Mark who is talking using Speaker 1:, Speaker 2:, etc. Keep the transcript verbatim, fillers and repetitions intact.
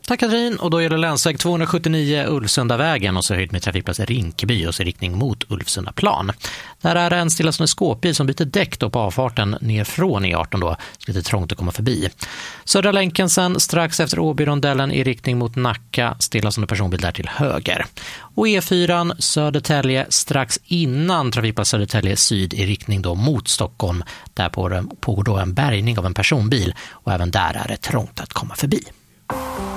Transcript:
Speaker 1: Tack Katrin, och då är det länsväg tvåhundrasjuttionio Ulvsundavägen och så höjd med trafikplats Rinkeby och så riktning mot Ulvsundaplan. Där är det en stillastående skåpbil som byter däck då på avfarten ner från E arton då, så lite trångt att komma förbi. Södra länken sen strax efter Åbyrondellen i riktning mot Nacka, stillastående personbil där till höger. Och E fyran Södertälje strax innan trafikplats Södertälje syd i riktning då mot Stockholm. Där pågår då en bärgning av en personbil och även där är det trångt att komma förbi.